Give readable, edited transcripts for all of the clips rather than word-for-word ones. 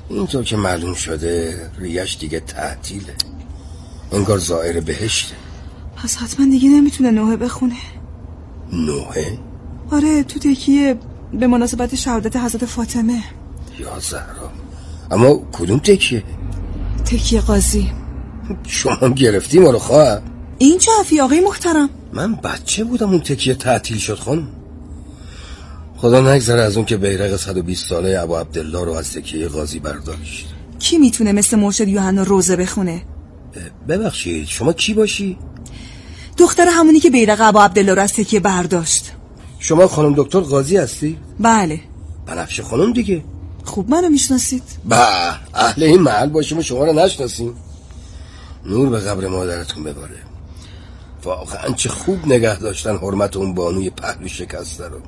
اینطور که معلوم شده ریش دیگه تعطیله، انگار زائر بهشته. پس حتما دیگه نمیتونه نوحه بخونه. نوحه؟ آره، تو تکیه به مناسبت شهادت حضرت فاطمه. یا زهرا، اما کدوم تکیه؟ تکیه قاضی. شما گرفتی ما رو خواهر؟ این چه حرفی آقای محترم؟ من بچه بودم اون تکیه تعطیل شد خانم. خدا نگذره از اون که بیرق 120 ساله ابا عبدالله رو از تکیه قاضی برداشت. کی میتونه مثل مرشد یوحنا روزه بخونه؟ ببخشید شما کی باشی؟ دختر همونی که بیرق ابا عبدالله رو از تکیه برداشت. شما خانم دکتر قاضی هستی؟ بله. بنفشه خانم دیگه. خوب منو میشناسید؟ اهل این محل باشیم و شما رو نشناسیم. نور به قبر مادرتون بباره. واقعا چه خوب نگه داشتن حرمت اون بانوی پهلو شکسته رو.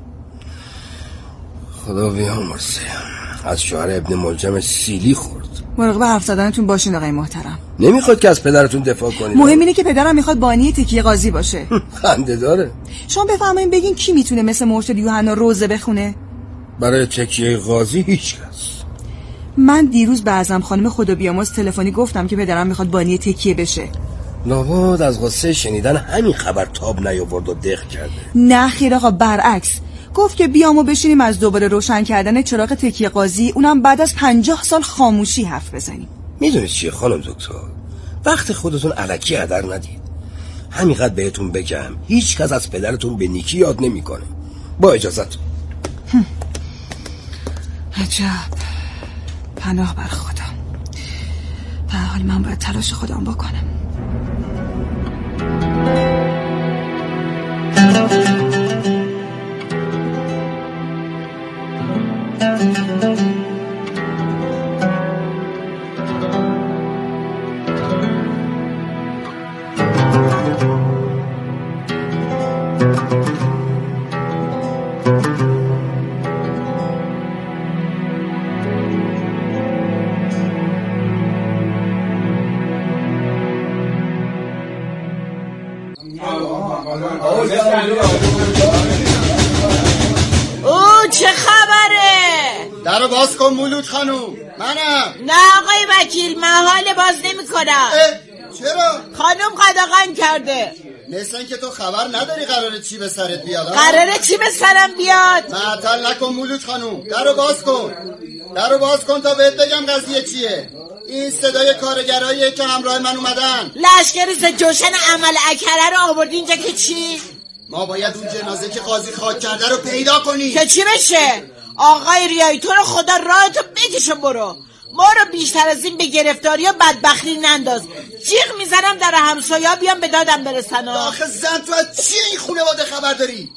خدا بیامرزه. از شوهر ابن ملجم سیلی خورد. مراقب حرف زدنتون باشین آقای محترم. نمیخواد که از پدرتون دفاع کنید. مهم اینه که پدرم میخواد بانی تکیه قاضی باشه. خنده داره. شما بفرمایید بگین کی میتونه مثل مرشد یوحنا روزه بخونه؟ برای تکیه قاضی هیچ کس. من دیروز به اعظم خانم خدا بیامرز تلفنی گفتم که پدرم میخواد بانی تکیه بشه. لابد از غصه شنیدن همین خبر تاب نیاورد و دق کرده. نه خیر آقا، برعکس. گفت که بیام و بشینیم از دوباره روشن کردن چراغ تکیه قاضی، اونم بعد از 50 سال خاموشی حرف بزنیم. میدونید چیه خانم دکتر؟ وقت خودتون الکی هدر ندید. همینقدر بهتون بگم هیچ کس از پدرتون به نیکی یاد نمیکنه. با اجازهتون. عجب. پناه بر خدا. به هر حال من باید تلاش خودم بکنم. چه خبره؟ درو باز کن مولود خانوم. منم. نه آقای وکیل، من حال باز نمی کنم. چرا؟ خانوم قدغن کرده. مثل این که تو خبر نداری قراره چی به سرت بیاد. قراره چی به سرم بیاد؟ معطل نکن مولود خانوم. درو باز کن. درو باز کن تا بهت بگم قضیه چیه. این صدای کارگراییه که همراه من اومدن. لشکر جوشن عمل اکره رو آوردی اینجا که چی؟ ما باید اون جنازه که قاضی خاک کرده رو پیدا کنی. که چی بشه؟ آقای ریایی تو رو خدا راهتو بکش و برو. ما رو بیشتر از این به گرفتاری و بدبختی ننداز. جیغ میزنم در همسایا بیان به دادم برسن. آخه زن تو از چی این خانواده خبر داری؟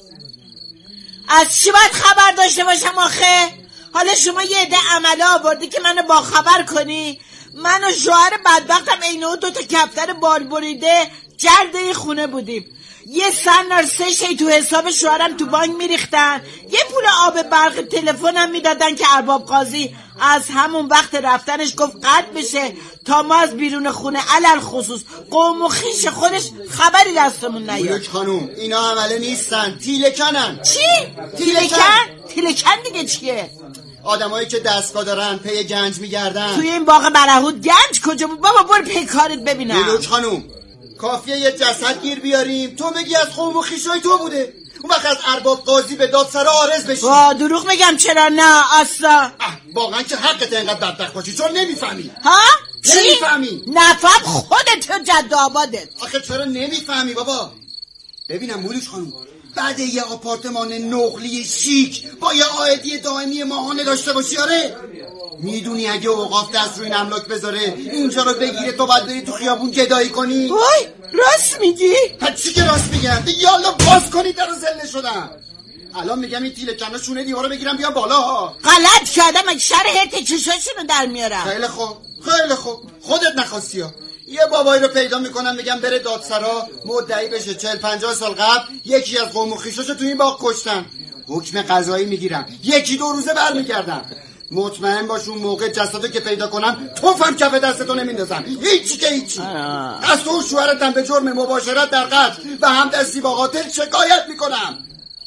از چی باید خبر داشته باشم آخه؟ حالا شما یه عده عمله آوردی که منو با خبر کنی؟ من و شوهر بدبختم عین اون 2 کفتر بال بریده جلد این خونه بودیم. یه سنار 3 شی تو حساب شوهرم تو بانک میریختن، یه پول آب برق تلفنم میدادن که ارباب قاضی از همون وقت رفتنش گفت قطع بشه تا ما از بیرون خونه علل خصوص قوم و خیش خودش خبری دستمون نیاد. مولوک خانوم اینا عمله نیستن، تیلکنن. چی؟ تیلکن دیگه چیه؟ آدمایی که دستگاه دارن پی گنج میگردن. توی این باغ برهوت گنج کجا بود؟ بابا برو پی کارت ببینم. مولوک خانوم کافیه یه جسد گیر بیاریم تو بگی از قوم و خیشای تو بوده، اون وقت از ارباب قاضی به دادسرا عارض بشی. دروغ میگم چرا نه اصلا. واقعا که حقت اینقدر بدبخت باشی چون نمیفهمی. ها؟ چی؟ نمیفهمی. نفهم خودت و جد آبادت. آخه چرا نمیفهمی بابا؟ ببینم مولوک خانم بعد یه آپارتمان نقلی شیک با یه عائدی دائمی ماهانه داشته باشی، آره میدونی اگه اوقاف دست روی این املاک بذاره اینجا رو بگیره تو باید بری تو خیابون گدایی کنی؟ وای راست میگی؟ چی که راست میگم؟ یالا باز کنی در رو زله شدم. الان میگم این تیلکن‌ها شونه دیوارو بگیرم بیان بالا ها. غلط کردم، اگه شرح چشاشونو در میارم. خیلی خوب خودت نخواستی ها. یه بابایی رو پیدا میکنم بگم بره دادسرا مدعی بشه 40-50 سال قبل یکی از قوم و خویشاشو تو این باغ کشتن، حکم قضایی میگیرم 1-2 روزه برمیگردم. مطمئن باش اون موقع جسدو که پیدا کنم توفم کف دستتو نمیندازم. هیچی که هیچی. از تو شوهرتم به جرم مباشرت در قتل و همدستی با قاتل شکایت میکنم.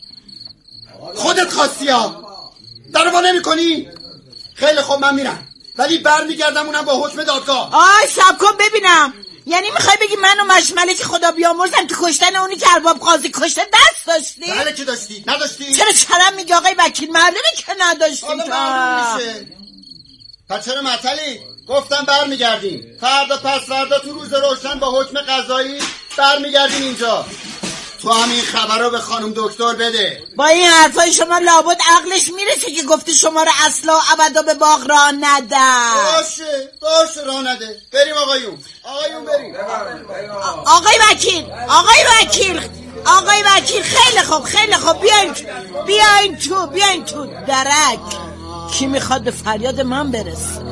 خودت خواستی ها. درو وا نمیکنی؟ خیلی خوب من میرم. ولی برمیگردم اونم با حکم دادگاه. آی سب کن ببینم، یعنی میخوای بگی من و مشملک خدا بیامرزم که کشتن اونی که ارباب قاضی کشته دست داشتی؟ بله که داشتی. نداشتی؟ چرا چرم میگی آقای وکیل؟ معلومه که نداشتی. حالا معلوم میشه. پس چرا معطلی؟ گفتم برمیگردیم فردا پس فردا تو روز روشن با حکم قضایی برمیگردیم اینجا. تو همین خبر رو به خانم دکتر بده. با این حرفای شما لابد عقلش میرسه که گفته شما رو اصلا ابدا به باغ راه نده. باشه راه نده. بریم آقایون بریم. آقای وکیل خیلی خوب بیاین تو درک. کی میخواد به فریاد من برسه؟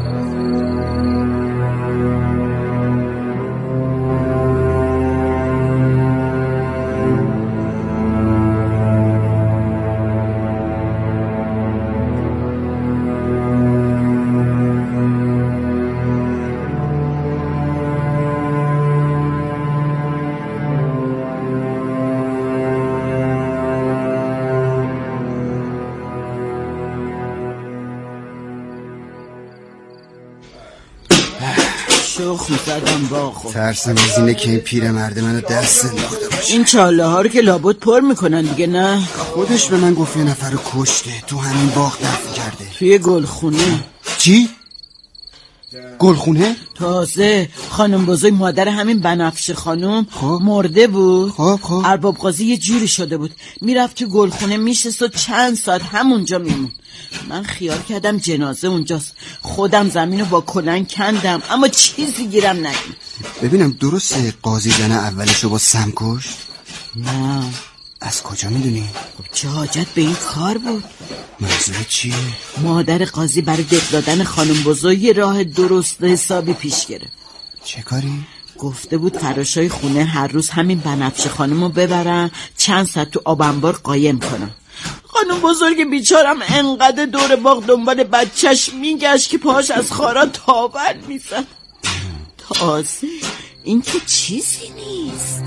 شوخ می‌کردم با خود. ترسم از اینه که این پیرمرد منو دست انداخته باشه. این چاله ها رو که لابد پر میکنن دیگه، نه؟ خودش به من گفت یه نفر رو کشته، تو همین باغ دفن کرده. توی گلخونه. چی؟ گلخونه؟ تازه خانم بزرگ مادر همین بنفشه خانم مرده بود. خب ارباب قاضی یه جوری شده بود میرفت تو گلخونه میشست و چند ساعت همونجا میمون. من خیال کردم جنازه اونجاست، خودم زمینو با کلنگ کندم اما چیزی گیرم نگیم. ببینم درسته قاضی زن اولشو با سم کشت؟ نه. از کجا میدونی؟ خب چه حاجت به این کار بود؟ منظورت چیه؟ مادر قاضی برای دق دادن خانم بزرگ راه درست حسابی پیش گرفت. چه کاری؟ گفته بود فراشای خونه هر روز همین بنفشه خانمو ببرن چند ساعت تو آب انبار قایم کنن. خانم بزرگ بیچارم انقدر دور باغ دنبال بچهش میگشت که پاش از خارا تاول میزد. تازه این که چیزی نیست.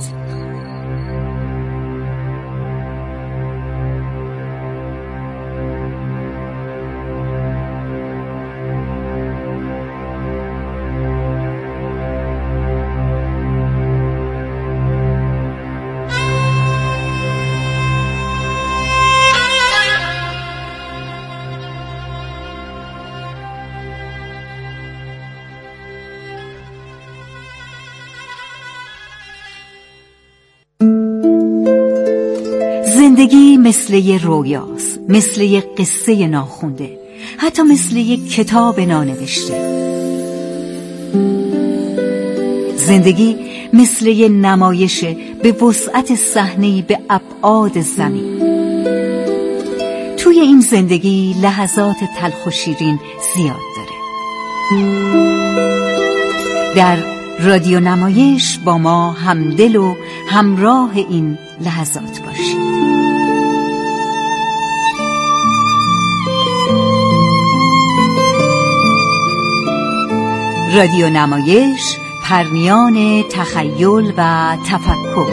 زندگی مثل یه رویاست، مثل یه قصه ناخونده، حتی مثل یه کتاب نانوشته. زندگی مثل یه نمایشه به وسعت صحنه‌ای به ابعاد زمین. توی این زندگی لحظات تلخ و شیرین زیاد داره. در رادیو نمایش با ما همدل و همراه این لحظات باشید. رادیو نمایش، پرنیان تخیل و تفکر.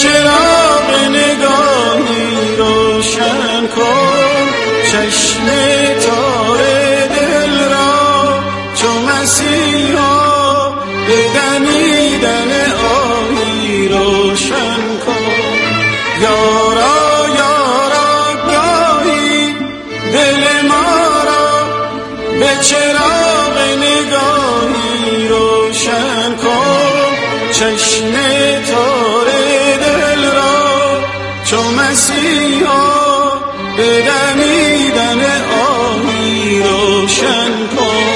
چراغ نگاهی روشن کن چشم تار دل را چو مسیحا به دمیدن آهی روشن کن. یارا یارا گاهی دل ما را به چراغ نگاهی روشن کن چشم تار دل را چو مسیحا به دمیدن آهی روشن کن.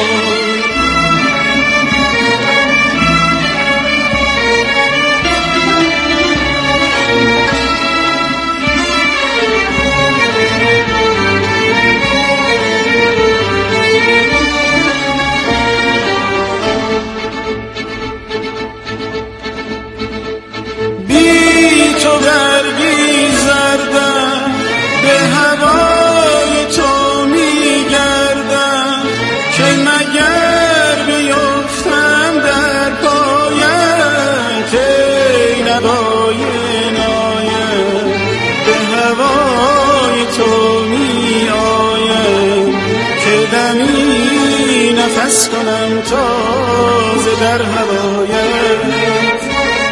نفس کنم تازه در هوایت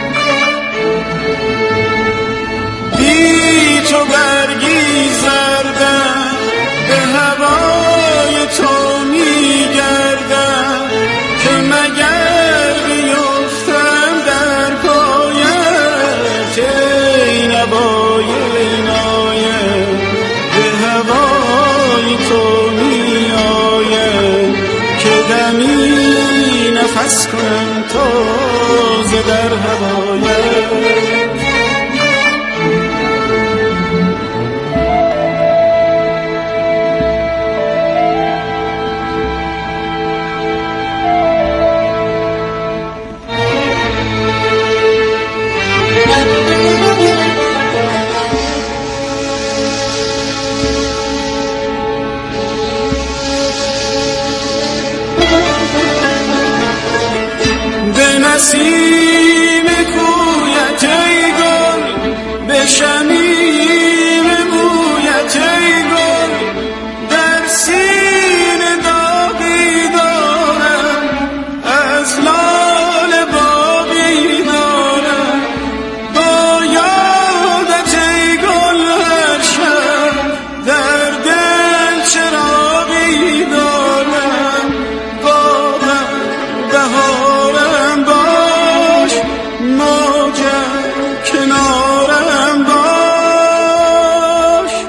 بی تو برگی زردم به هوای تو میگردم که مگر بیفتم در پایت ای نبای نایت به هوای تو میآیم دمی نفس کنم تازه در هوایت. نسیم کویت ای گل به شمیم مویت ای گل در سینه داغی دارم از لاله باغی دارم با یادت ای گل هر شب در دل چراغی دارم باغم بهارم باش موجم کنارم باش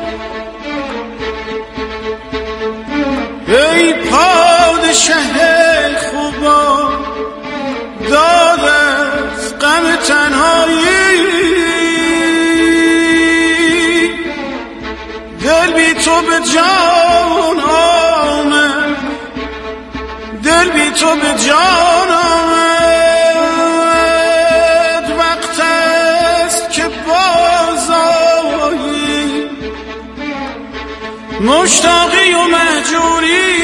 ای پادشه خوبا داد از غم تنهایی دل بی تو به جان آمد دل بی تو به جان آمد وقت است که بازآیی مشتاقی و مهجوری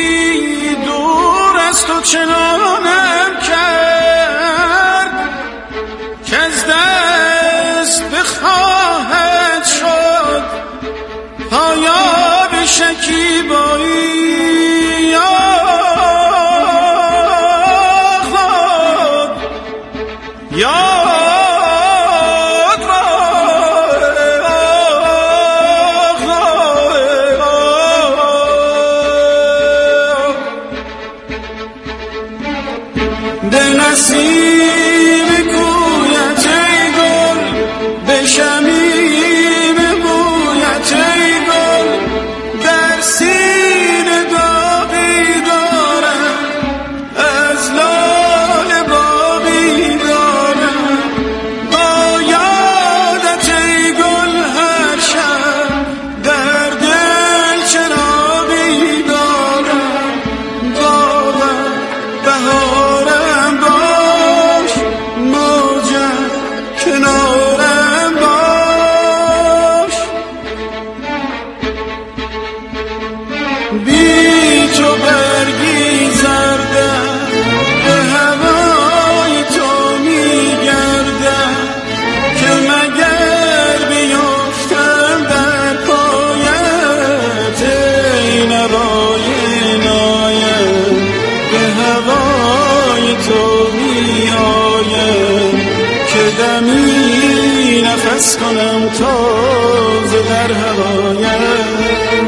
دور از تو چنانم کرد که از دست بخواهد شد پایا به شکیبایی نسیم کویت ای گل به شمیم بویت ای گل در سینه داغی دارم از لاله باغی دارم با یادت ای گل هر شب در دل چراغی دارم باغم بهارم باش هوای تو می آیم که دمی نفس کنم تازه در هوایت.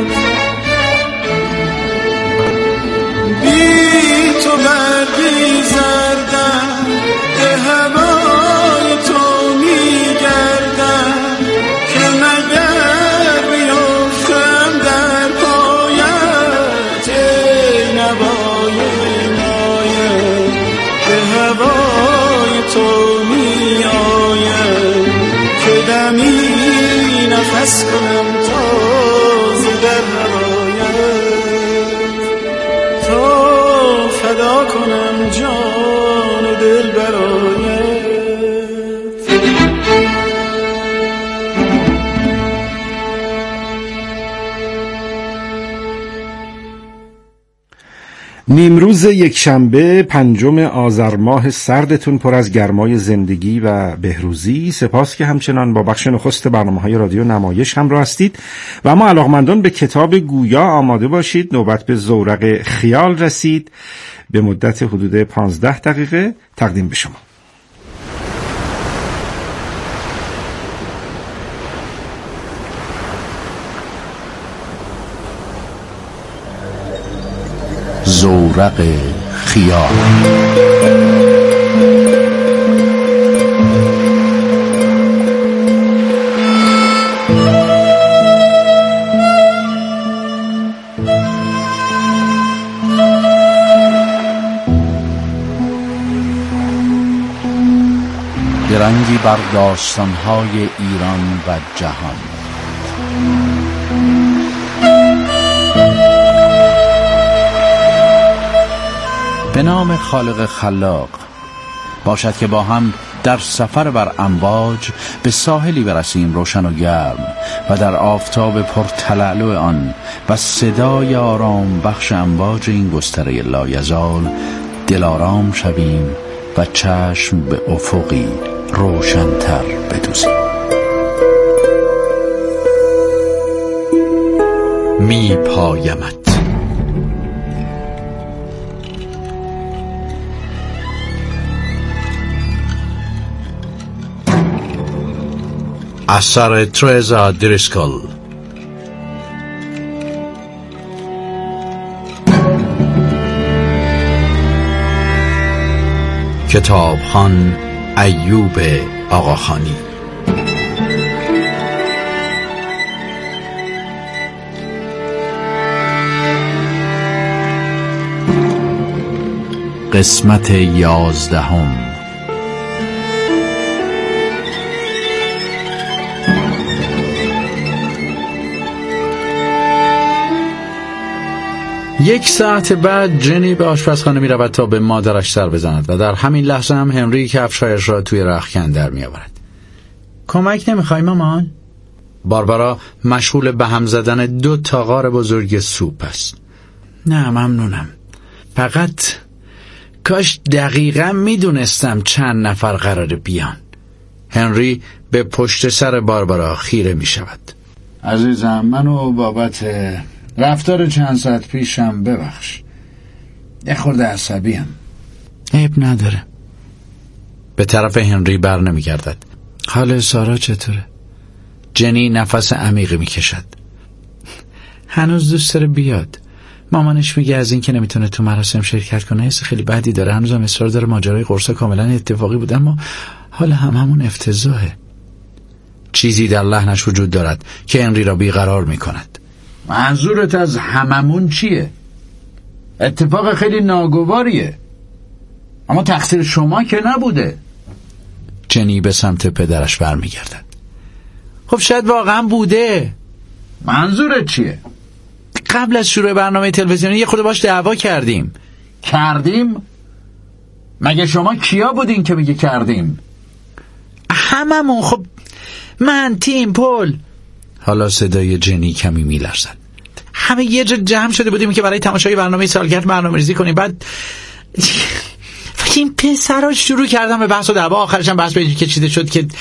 بی تو برگی زردم به هوای تو می گردم که مگر بیفتم در پایت. ای نوای نایم به هوای تو می آیم که دمی نفس کنم تازه در هوایت. تا فدا کنم جان و دل برایت. نیمروز یکشنبه 5 آذر ماه سردتون پر از گرمای زندگی و بهروزی. سپاس که همچنان با بخش نخست برنامه‌های رادیو نمایش همراه هستید و اما علاقمندان به کتاب گویا آماده باشید. نوبت به زورق خیال رسید. به مدت حدود 15 دقیقه تقدیم به شما. زورق خیال. درنگی بر داستان‌های ایران و جهان. به نام خالق خلاق. باشد که با هم در سفر بر امواج به ساحلی برسیم روشن و گرم و در آفتاب پرتلالو آن و صدای آرام بخش امواج این گستره لایزال دلارام شویم و چشم به افقی روشن‌تر بدوزیم. می پایمت. اثر ترزا دریسکل. کتابخوان ایوب آقاخانی. قسمت 11. یک ساعت بعد جنی به آشپزخانه می رود تا به مادرش سر بزند و در همین لحظه هم هنری کفشایش را توی رختکن در می آورد. کمک نمیخوای مامان؟ باربارا مشغول به هم زدن 2 تاغار بزرگ سوپ است. نه ممنونم. فقط کاش دقیقا می دونستم چند نفر قراره بیان. هنری به پشت سر باربارا خیره می شود. عزیزم منو بابت رفتار چند ساعت پیشم ببخش. یه خورده عصبیم. عیب نداره. به طرف هنری بر نمی گردد. حال سارا چطوره؟ جنی نفس عمیقی می کشد. هنوز دوست داره بیاد. مامانش میگه از این که نمیتونه تو مراسم شرکت کنه حس خیلی بدی داره. هنوزم اصرار داره ماجرای قرصا کاملا اتفاقی بود اما حال همون افتضاحه. چیزی در لحنش وجود دارد که هنری را بیقرار می کند. منظورت از هممون چیه؟ اتفاق خیلی ناگواریه اما تقصیر شما که نبوده. جنی به سمت پدرش برمیگردد. خب شاید واقعا بوده. منظورت چیه؟ قبل از شروع برنامه تلویزیونی یه خورده باش دعوا کردیم. مگه شما کیا بودین که میگه کردیم؟ هممون. خب من، تیم، پل. حالا صدای جنی کمی میلرزد. همه یه جا جمع شده بودیم که برای تماشای برنامه سالگرد برنامه‌ریزی کنیم. بعد این پسرها شروع کردن به بحث و دعوا. آخرش هم بحث به اینجا کشیده شد که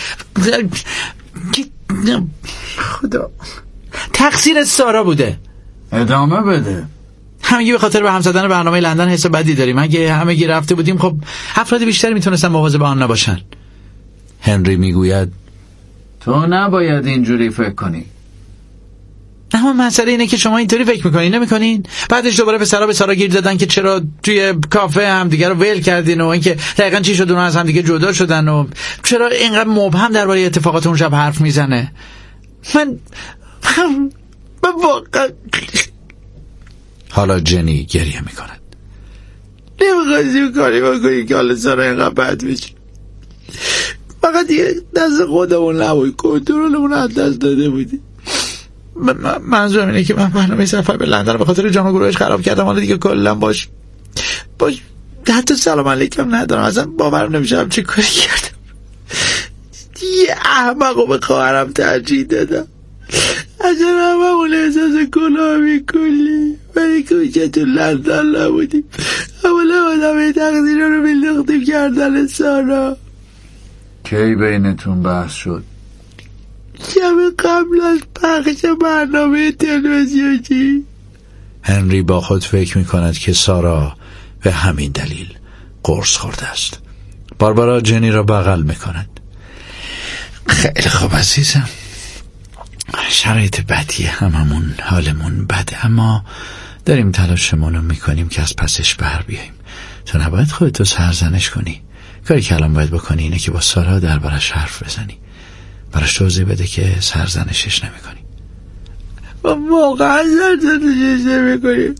خدا تقصیر سارا بوده. ادامه بده. همگی به خاطر به هم زدن برنامه لندن حس بدی داریم. اگه همگی رفته بودیم خب افراد بیشتری میتونستن مواظب آن نباشن. هنری میگوید تو نباید اینجوری فکر کنی. اما مسئله اینه که شما اینطوری فکر میکنین نمیکنین؟ بعدش دوباره پسرا به سارا گیر دادن که چرا توی کافه هم دیگه رو ول کردین و اینکه دقیقاً چی شد اونها از هم دیگه جدا شدن و چرا اینقدر مبهم درباره اتفاقات اون شب حرف میزنه. من واقعا حالا جنی گریه میکند. نمیخواستی کاری بکنی که حالا سارا اینقدر بد بشه. فقط دیگه دست خودمون نبود، کنترلمون از دست داده بودی. منظورم اینه که من برنامه سفر به لندن به خاطر جان و گروهش خراب کردم. حالا دیگه کلا باش حتی سلام علیکم ندارم. اصلا باورم نمیشه چه کاری کردم. یه احمقو به خواهرم ترجیح دادم. اصلا همون احساس گناهی کلی ولی که تو لندن نبودیم. اولا آدم تقدیر رو میلختیم کردن سارا. کی بینتون بحث شد؟ شب قبل از پخش برنامه تلویزیونی. هنری با خود فکر میکند که سارا به همین دلیل قرص خورده است. باربارا جنی را بغل میکند. خیلی خوب عزیزم، شرایط بدیه، هممون حالمون بده، اما داریم تلاشمون رو میکنیم که از پسش بر بیاییم. تو نباید خودتو سرزنش کنی. کاری که الان باید بکنی اینه که با سارا دربارش حرف بزنی، براش توضیح بده که سرزنشش نمی کنی. واقعا سرزنشش نمی کنی.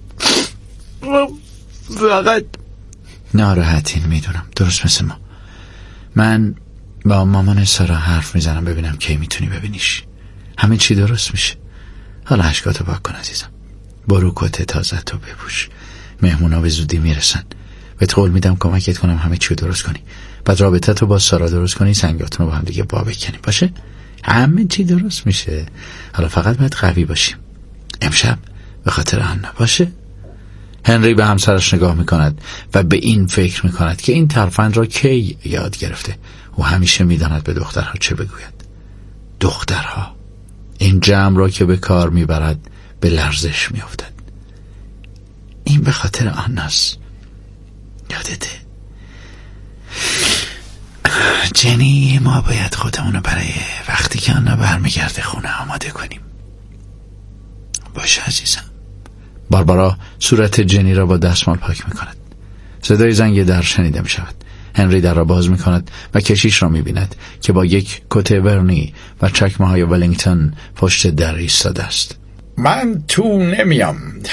فقط ناراحتین میدونم، درست مثل ما. من با مامان سارا حرف میزنم ببینم کی میتونی ببینیش. همه چی درست میشه. حالا اشکاتو پاک کن عزیزم، برو کت تازه تو بپوش، مهمونا به زودی میرسن. بهت قول میدم کمکت کنم همه چی درست کنی. بعد رابطه تو با سارا درست کنی، سنگاتون رو با هم دیگه با بکنیم، باشه؟ همه چی درست میشه. حالا فقط باید قوی باشیم امشب به خاطر آنا، باشه؟ هنری به همسرش نگاه میکند و به این فکر میکند که این ترفند را کی یاد گرفته. او همیشه میداند به دخترها چه بگوید. دخترها این جمع را که به کار میبرد به لرزش میافتد. این به خاطر آناست، یادته؟ جنی، ما باید خودمونو برای وقتی که آنا برمیگرده خونه آماده کنیم، باشه عزیزم. باربارا صورت جنی را با دستمال پاک میکند. صدای زنگ در شنیده میشود. هنری در را باز میکند و کشیش را میبیند که با یک کت ورنی و چکمه های ولینگتون پشت در ایستاده است. من تو نمیام،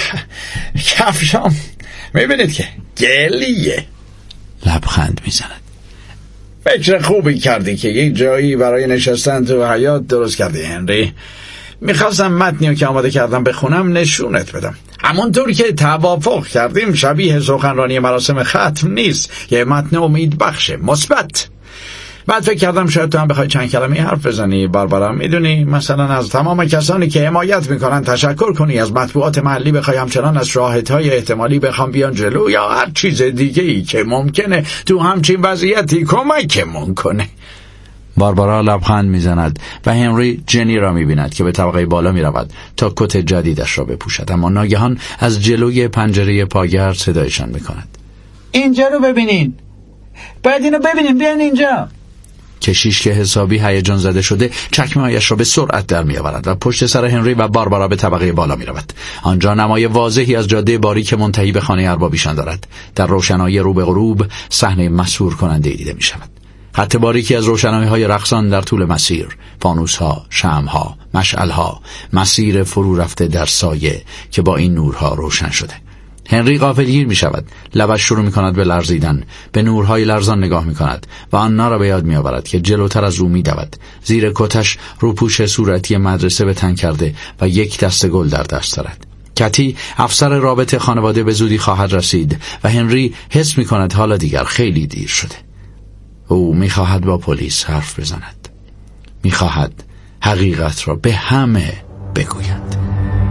کفشام میبینید که گلیه. لبخند میزند. فکر خوبی کردی که یک جایی برای نشستن تو حیاط درست کردی هنری. میخواستم متنی رو که آماده کردم بخونم نشونت بدم. همونطور که توافق کردیم شبیه سخنرانی مراسم ختم نیست، یه متن امید بخشه، مثبت. بعد فکر کردم شاید تو هم بخوای چند کلمه حرف بزنی. باربارا، میدونی مثلا از تمام کسانی که حمایت میکنن تشکر کنی، از مطبوعات محلی بخوای همچنان از شاهدهای احتمالی بخوام بیان جلو، یا هر چیز دیگه ای که ممکنه تو همچین وضعیتی کمکمون کنه. باربارا لبخند میزند و هنری جنی را میبیند که به طبقه بالا میرود تا کت جدیدش را بپوشد، اما ناگهان از جلوی پنجره پاگرد صدایشان میکند. اینجا رو ببینین، باید اینو ببینین، بیاین اینجا. کشیش که حسابی هیجان زده شده چکمه هایش را به سرعت در میآورد و پشت سر هنری و باربارا به طبقه بالا میرود. آنجا نمای واضحی از جاده باریک منتهی به خانه اربابیشان دارد. در روشنایی رو به غروب صحنه مسحور کننده دیده میشود. خط باریکی از روشنایی‌های رقصان در طول مسیر، فانوس‌ها، شمع‌ها، مشعل‌ها، مسیر فرو رفته در سایه که با این نورها روشن شده. هنری غافلگیر می شود. لبش شروع می کند به لرزیدن. به نورهای لرزان نگاه می کند و آنا را به یاد می آورد که جلوتر از او می دود. زیر کتش روپوش صورتی مدرسه به تن کرده و یک دسته گل در دست دارد. کتی افسر رابطه خانواده به زودی خواهد رسید و هنری حس می کند حالا دیگر خیلی دیر شده. او می خواهد با پلیس حرف بزند. می خواهد حقیقت را به همه بگوید.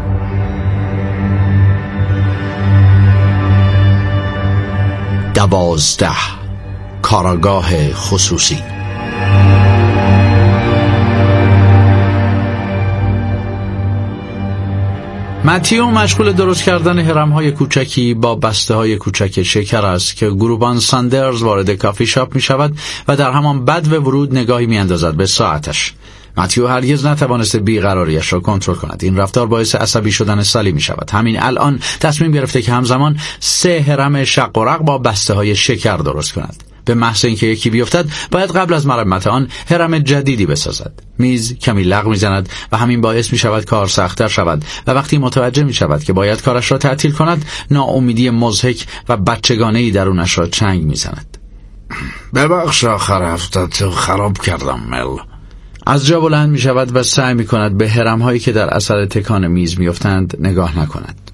کاراگاه خصوصی. متیو مشغول درست کردن هرم‌های کوچکی با بسته‌های کوچک شکر است که گروبان ساندرز وارد کافی شاپ می‌شود و در همان بدو ورود نگاهی می‌اندازد به ساعتش. متیو هرگز نتوانسته بیقراریش را کنترل کند. این رفتار باعث عصبی شدن سالی می‌شود. همین الان تصمیم گرفته که همزمان 3 هرم شق و رق با بسته‌های شکر درست کند. به محض اینکه یکی بیفتد باید قبل از مرمت آن هرم جدیدی بسازد. میز کمی لغ میزند و همین باعث می شود کار سخت‌تر شود و وقتی متوجه می شود که باید کارش را تعطیل کند، ناامیدی مضحک و بچگانه‌ای درونش را چنگ میزند. ببخش آخر هفته تو خراب کردم مل. از جا بلند می شود و سعی می کند به هرم‌هایی که در اثر تکان میز میافتند نگاه نکند.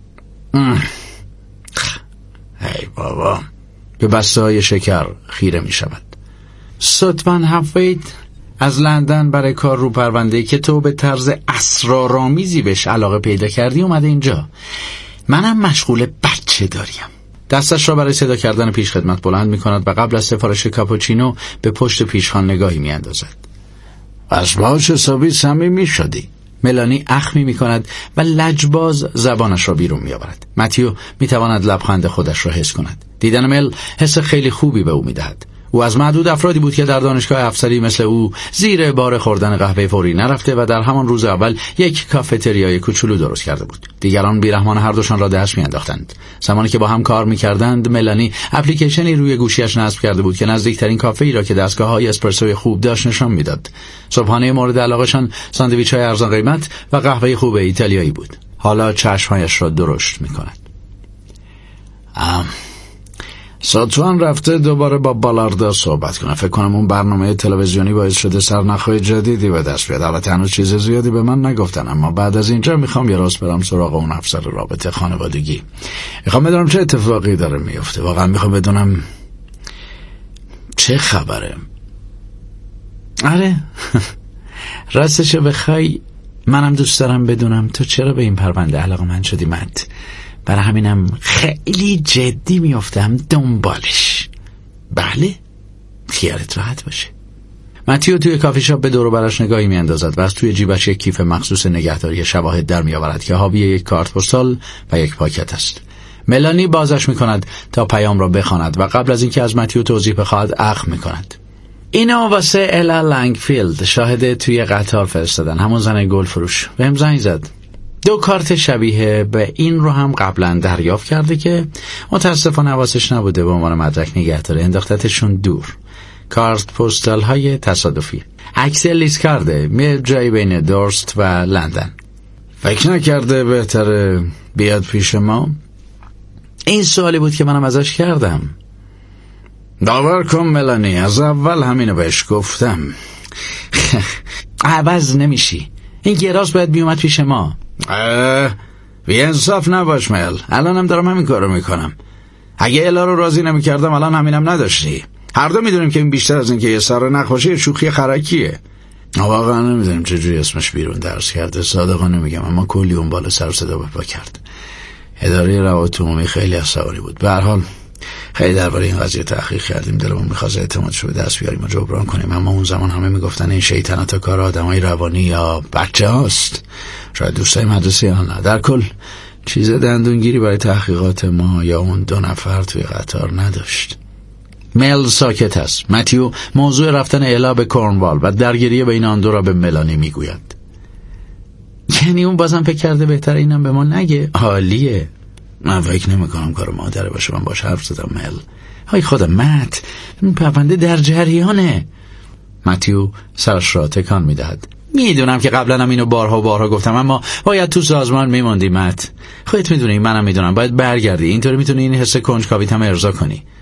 ای بابا. به بسته‌های شکر خیره می شود. ستمن هفوید از لندن برای کار رو پرونده‌ای که تو به طرز اسرارآمیزی بهش علاقه پیدا کردی اومده اینجا. منم مشغول بچه داریم. دستش را برای صدا کردن پیش خدمت بلند می کند و قبل از سفارش کاپوچینو به پشت پیشخوان نگاهی می اندازد. از باش حسابی صمیمی شدی. ملانی اخمی می کند و لجباز زبانش را بیرون می آورد. متیو می تواند لبخند خودش را حس کند. دیدن مل حس خیلی خوبی به او می دهد. او از معدود افرادی بود که در دانشگاه افسری مثل او زیر بار خوردن قهوه فوری نرفته و در همان روز اول یک کافتریای کوچولو درست کرده بود. دیگران بیرحمان هر دوشان را دست میانداختند. زمانی که با هم کار می‌کردند، ملانی اپلیکیشنی روی گوشیش نصب کرده بود که نزدیکترین کافه‌ای را که دستگاه‌های اسپرسوی خوب داشت نشان میداد. صبحانه مورد علاقه‌شان ساندویچ‌های ارزان قیمت و قهوه خوب ایتالیایی بود. حالا چشم‌هایش را درشت می‌کند. ساتوان رفته دوباره با بالاردا صحبت کنه. فکر کنم اون برنامه تلویزیونی باعث شده سرنخهای جدیدی به دست بیاد. البته هنوز چیز زیادی به من نگفتن، اما بعد از اینجا میخوام یه راست برم سراغ اون افسر رابطه خانوادگی. میخوام بدونم چه اتفاقی داره میفته. واقعا میخوام بدونم چه خبره. آره راستشو بخوای منم دوست دارم بدونم تو چرا به این پرونده علاقه‌مند شدی. مت برای همینم خیلی جدی میافتم دنبالش. بله خیالت راحت باشه. متیو توی کافی شاپ به دور و برش نگاهی میاندازد و از توی جیبش یک کیف مخصوص نگهداری شواهد در میآورد که حاوی یک کارت پستال و یک پاکت است. ملانی بازش میکند تا پیام را بخواند و قبل از اینکه از متیو توضیح بخواهد اخم میکند. اینا واسه الا لنگفیلد، شاهد توی قطار فرستادن، همون زن گل فروش. بهم زنگ زد. 2 کارت شبیه به این رو هم قبلا دریافت کرده که متاسفانه حواسش نبوده به عنوان مدرک نگه داره، انداختتشون دور. کارت پستال های تصادفی. عکس لیست کرده میره جایی بین دورست و لندن. فکر نکرده بهتره بیاد پیش ما؟ این سوالی بود که منم ازش کردم. باور کن ملانی، از اول همینو بهش گفتم. عوض نمیشی. این گراس باید بیومد پیش ما. بی انصاف نباش مل. الانم دارم همین کارو میکنم. اگه الا رو راضی نمیکردم الان همینم نداشتی. هر دو میدونیم که این بیشتر از این که یه سر نقاشی شوخی خرکیه. واقعا نمیدونم چجوری اسمش بیرون درس کرده. صادقانه میگم اما کلی اون بالا سر صدا پا کرد. اداره روابط عمومی خیلی عصبانی بود. به هر حال خیلی درباره این قضیه تحقیق کردیم. دلمون می‌خواد اعتمادشو به دست بیاریم و جبران کنیم، اما اون زمان همه میگفتن این شیطنت کار آدمای روانی یا بچه‌هاست. شاید دوستای مدرسه یا نه. در کل چیز دندونگیری برای تحقیقات ما یا اون 2 نفر توی قطار نداشت. مل ساکت است. متیو موضوع رفتن الا به کورنوال و درگیری بین آن دو را به ملانی میگوید. یعنی اون بازم فکر کرده بهتر اینم به ما نگه. عالیه. من فکر نمی‌کنم کار مادره باشه. من باش حرف زدم مل. های خدا مت، این پرونده در جریانه. متیو سرش را تکان میدهد. میدونم که قبلا هم اینو بارها گفتم، اما باید تو سازمان میموندی مت. خودت میدونی، منم میدونم باید برگردی. اینطوری میتونی این حس کنجکاویت هم ارضا کنی.